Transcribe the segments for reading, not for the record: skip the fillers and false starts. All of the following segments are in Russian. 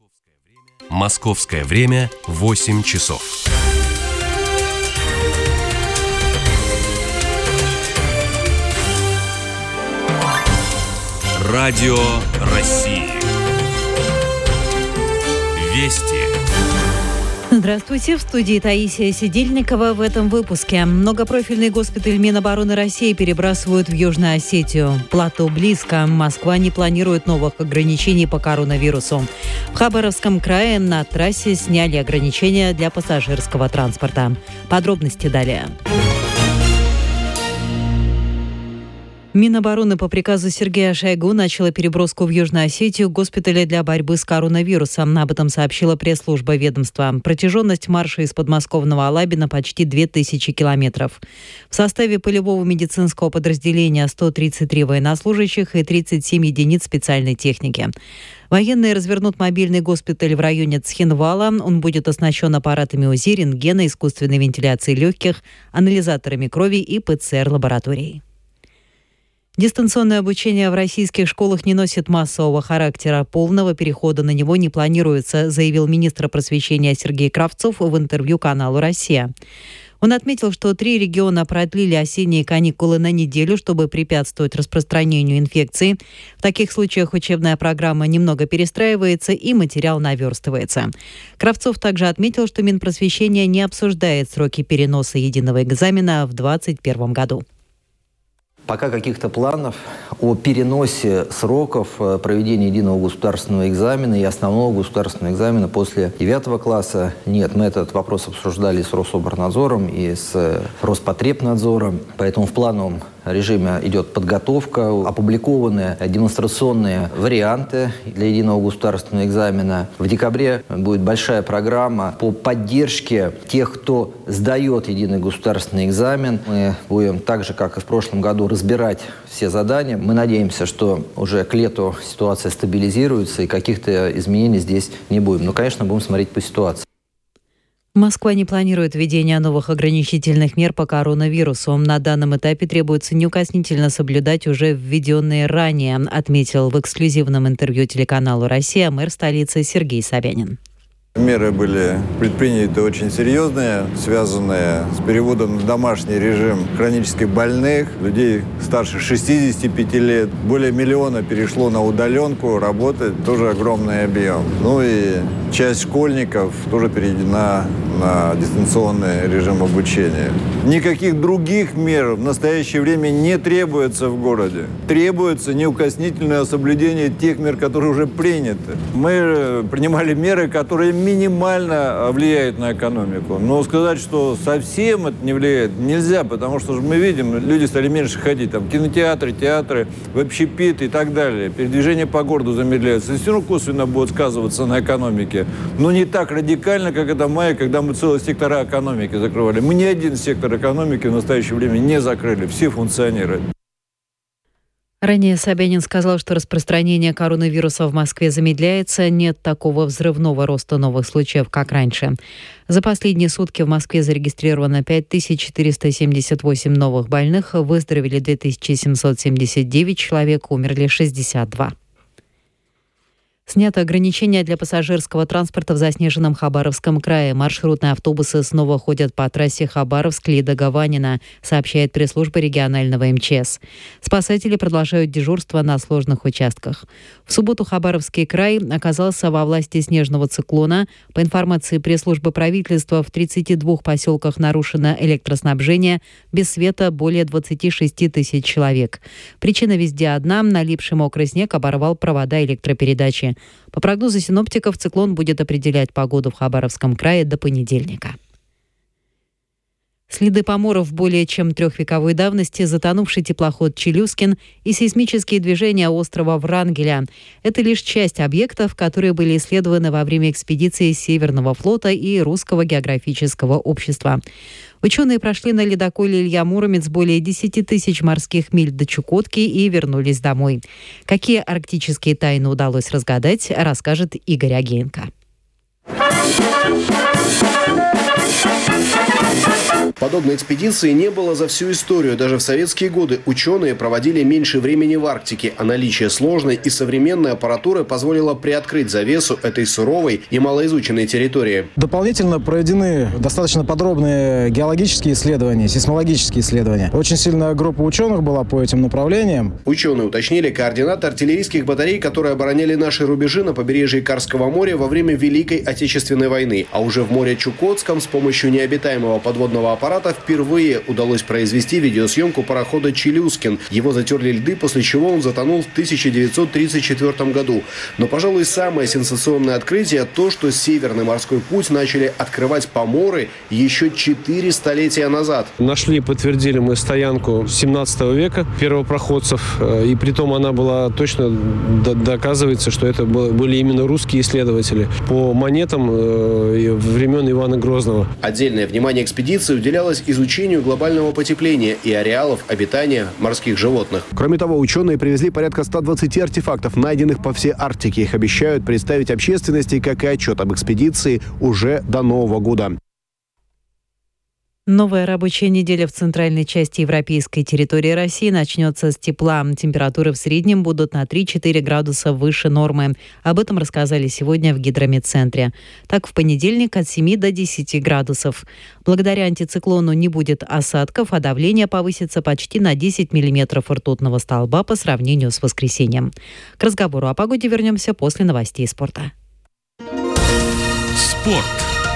Московское время 8 часов. Радио России. Вести. Здравствуйте, в студии Таисия Сидельникова. В этом выпуске. Многопрофильный госпиталь Минобороны России перебрасывают в Южную Осетию. Плато близко. Москва не планирует новых ограничений по коронавирусу. В Хабаровском крае на трассе сняли ограничения для пассажирского транспорта. Подробности далее. Минобороны по приказу Сергея Шойгу начала переброску в Южную Осетию госпиталя для борьбы с коронавирусом. Об этом сообщила пресс-служба ведомства. Протяженность марша из подмосковного Алабина почти 2000 километров. В составе полевого медицинского подразделения 133 военнослужащих и 37 единиц специальной техники. Военные развернут мобильный госпиталь в районе Цхинвала. Он будет оснащен аппаратами УЗИ, рентгена, искусственной вентиляции легких, анализаторами крови и ПЦР-лабораторией. Дистанционное обучение в российских школах не носит массового характера. Полного перехода на него не планируется, заявил министр просвещения Сергей Кравцов в интервью каналу «Россия». Он отметил, что 3 региона продлили осенние каникулы на неделю, чтобы препятствовать распространению инфекции. В таких случаях учебная программа немного перестраивается и материал наверстывается. Кравцов также отметил, что Минпросвещение не обсуждает сроки переноса единого экзамена в 2021 году. Пока каких-то планов о переносе сроков проведения единого государственного экзамена и основного государственного экзамена после 9 класса нет. Мы этот вопрос обсуждали с Рособорнадзором и с Роспотребнадзором. Поэтому в плановом режиме идет подготовка, опубликованы демонстрационные варианты для единого государственного экзамена. В декабре будет большая программа по поддержке тех, кто сдает единый государственный экзамен. Мы будем так же, как и в прошлом году, разбирать все задания. Мы надеемся, что уже к лету ситуация стабилизируется и каких-то изменений здесь не будет. Но, конечно, будем смотреть по ситуации. Москва не планирует введения новых ограничительных мер по коронавирусу. На данном этапе требуется неукоснительно соблюдать уже введенные ранее, отметил в эксклюзивном интервью телеканалу «Россия» мэр столицы Сергей Собянин. Меры были предприняты очень серьезные, связанные с переводом на домашний режим хронически больных, людей старше 65 лет. Более 1 миллиона перешло на удаленку, работать тоже огромный объем. Ну и часть школьников тоже переведена на дистанционный режим обучения. Никаких других мер в настоящее время не требуется в городе. Требуется неукоснительное соблюдение тех мер, которые уже приняты. Мы принимали меры, которые минимально влияют на экономику. Но сказать, что совсем это не влияет, нельзя, потому что мы видим, люди стали меньше ходить. Там кинотеатры, театры, общепит и так далее. Передвижение по городу замедляется. И все равно косвенно будет сказываться на экономике. Но не так радикально, как это в мае, когда мы целые сектора экономики закрывали. Мы ни один сектор экономики в настоящее время не закрыли. Все функционируют. Ранее Собянин сказал, что распространение коронавируса в Москве замедляется, нет такого взрывного роста новых случаев, как раньше. За последние сутки в Москве зарегистрировано 5478 новых больных, выздоровели 2779 человек, умерли 62. Снято ограничения для пассажирского транспорта в заснеженном Хабаровском крае. Маршрутные автобусы снова ходят по трассе Хабаровск-Лида-Гаванина, сообщает пресс-служба регионального МЧС. Спасатели продолжают дежурство на сложных участках. В субботу Хабаровский край оказался во власти снежного циклона. По информации пресс-службы правительства, в 32 поселках нарушено электроснабжение. Без света более 26 тысяч человек. Причина везде одна – налипший мокрый снег оборвал провода электропередачи. По прогнозу синоптиков, циклон будет определять погоду в Хабаровском крае до понедельника. Следы поморов более чем 3-вековой давности, затонувший теплоход «Челюскин» и сейсмические движения острова Врангеля. Это лишь часть объектов, которые были исследованы во время экспедиции Северного флота и Русского географического общества. Ученые прошли на ледоколе «Илья Муромец» более 10 тысяч морских миль до Чукотки и вернулись домой. Какие арктические тайны удалось разгадать, расскажет Игорь Агеенко. Подобной экспедиции не было за всю историю. Даже в советские годы ученые проводили меньше времени в Арктике, а наличие сложной и современной аппаратуры позволило приоткрыть завесу этой суровой и малоизученной территории. Дополнительно проведены достаточно подробные геологические исследования, сейсмологические исследования. Очень сильная группа ученых была по этим направлениям. Ученые уточнили координаты артиллерийских батарей, которые обороняли наши рубежи на побережье Карского моря во время Великой Отечественной войны. А уже в море Чукотском с помощью необитаемого подводного аппарата впервые удалось произвести видеосъемку парохода «Челюскин». Его затерли льды, после чего он затонул в 1934 году. Но, пожалуй, самое сенсационное открытие – то, что Северный морской путь начали открывать поморы еще 4 столетия назад. Нашли, подтвердили мы стоянку 17 века первопроходцев, и притом она была точно, доказывается, что это были именно русские исследователи по монетам времен Ивана Грозного. Отдельное внимание экспедиции уделялось изучению глобального потепления и ареалов обитания морских животных. Кроме того, ученые привезли порядка 120 артефактов, найденных по всей Арктике. Их обещают представить общественности, как и отчет об экспедиции уже до Нового года. Новая рабочая неделя в центральной части европейской территории России начнется с тепла. Температуры в среднем будут на 3-4 градуса выше нормы. Об этом рассказали сегодня в Гидрометцентре. Так, в понедельник от 7 до 10 градусов. Благодаря антициклону не будет осадков, а давление повысится почти на 10 миллиметров ртутного столба по сравнению с воскресеньем. К разговору о погоде вернемся после новостей спорта. Спорт.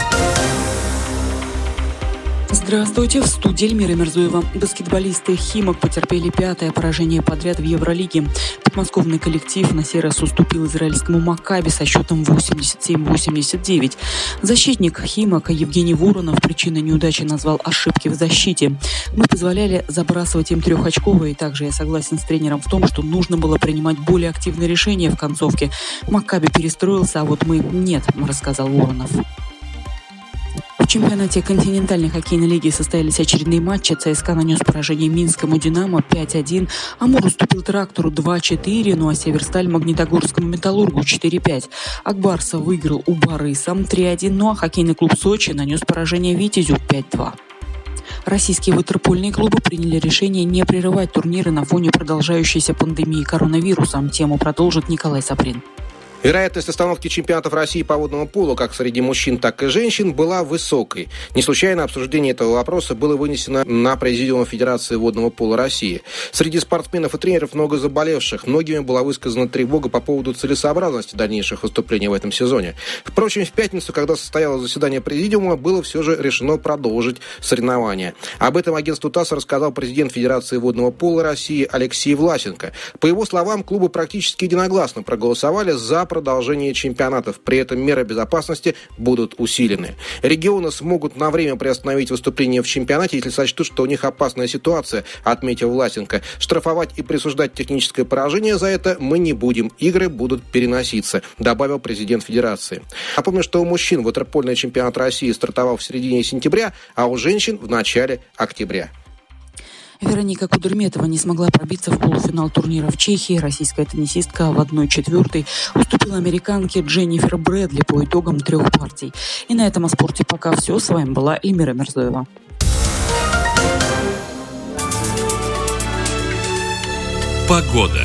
Здравствуйте, в студии Эльмира Мирзоева. Баскетболисты «Химок» потерпели 5-е поражение подряд в Евролиге. Подмосковный коллектив на сей раз уступил израильскому «Маккаби» со счетом 87-89. Защитник «Химок» Евгений Воронов причиной неудачи назвал ошибки в защите. Мы позволяли забрасывать им трехочковые. Также я согласен с тренером в том, что нужно было принимать более активные решения в концовке. «Маккаби» перестроился, а вот мы нет, рассказал Воронов. В чемпионате континентальной хоккейной лиги состоялись очередные матчи. ЦСКА нанес поражение Минскому «Динамо» 5-1. Амур уступил «Трактору» 2-4, ну а Северсталь Магнитогорскому «Металлургу» 4-5. Акбарса выиграл у Барысом 3-1, ну а хоккейный клуб «Сочи» нанес поражение «Витязю» 5-2. Российские ватерпольные клубы приняли решение не прерывать турниры на фоне продолжающейся пандемии коронавируса. Тему продолжит Николай Саприн. Вероятность остановки чемпионатов России по водному полу как среди мужчин, так и женщин была высокой. Не случайно обсуждение этого вопроса было вынесено на Президиум Федерации водного пола России. Среди спортсменов и тренеров много заболевших. Многими была высказана тревога по поводу целесообразности дальнейших выступлений в этом сезоне. Впрочем, в пятницу, когда состоялось заседание Президиума, было все же решено продолжить соревнования. Об этом агентству ТАСС рассказал президент Федерации водного пола России Алексей Власенко. По его словам, клубы практически единогласно проголосовали за продолжение чемпионатов. При этом меры безопасности будут усилены. Регионы смогут на время приостановить выступление в чемпионате, если сочтут, что у них опасная ситуация, отметил Власенко. Штрафовать и присуждать техническое поражение за это мы не будем. Игры будут переноситься, добавил президент Федерации. Напомню, что у мужчин ватерпольный чемпионат России стартовал в середине сентября, а у женщин в начале октября. Вероника Кудерметова не смогла пробиться в полуфинал турнира в Чехии. Российская теннисистка в 1/4 уступила американке Дженнифер Брэдли по итогам 3 партий. И на этом о спорте пока все. С вами была Эльмира Мирзоева. Погода.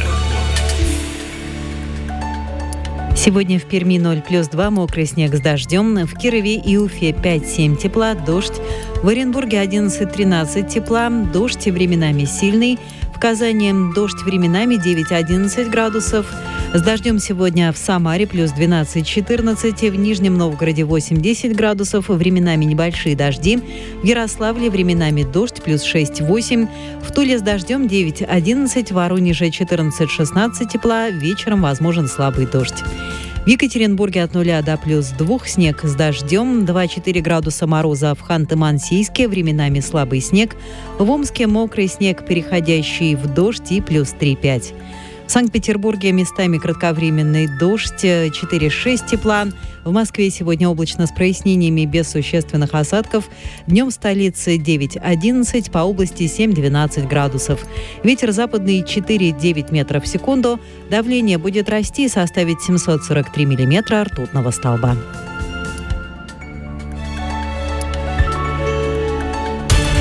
Сегодня в Перми 0 плюс 2, мокрый снег с дождем. В Кирове и Уфе 5-7 тепла, дождь. В Оренбурге 11-13 тепла, дождь временами сильный. В Казани дождь временами 9-11 градусов. С дождем сегодня в Самаре плюс 12-14, в Нижнем Новгороде 8-10 градусов, временами небольшие дожди. В Ярославле временами дождь плюс 6-8. В Туле с дождем 9-11, в Воронеже 14-16 тепла, вечером возможен слабый дождь. В Екатеринбурге от 0 до плюс 2 снег с дождем, 2-4 градуса мороза в Ханты-Мансийске, временами слабый снег. В Омске мокрый снег, переходящий в дождь, и плюс 3-5. В Санкт-Петербурге местами кратковременный дождь, 4-6 тепла. В Москве сегодня облачно с прояснениями без существенных осадков. Днем в столице 9-11, по области 7-12 градусов. Ветер западный 4-9 метров в секунду. Давление будет расти и составить 743 миллиметра ртутного столба.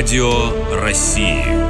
Радио России.